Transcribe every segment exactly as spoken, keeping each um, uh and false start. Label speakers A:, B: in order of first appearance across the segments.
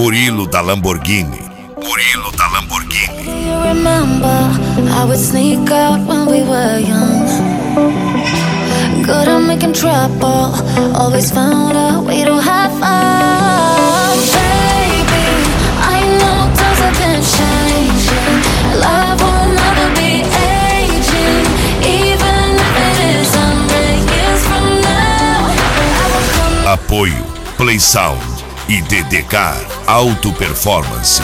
A: Murilo da Lamborghini. Murilo da Lamborghini.
B: Do you remember I would sneak out when we were young? Good at making trouble, always found a way to have fun. Baby, I know times have been changing. Love will never be aging, even if it is a hundred years from now. I will come.
A: Apoio Play Sound e D D K Auto Performance.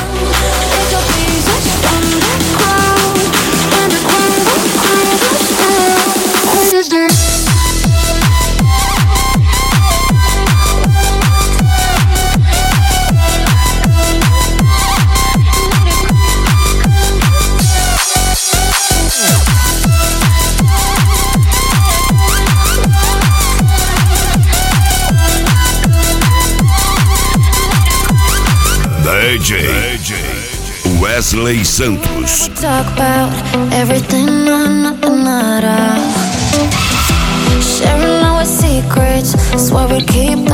A: D J Wesley Santos.
B: Talk about everything or nothing at all. Sharing our secrets, swear we keep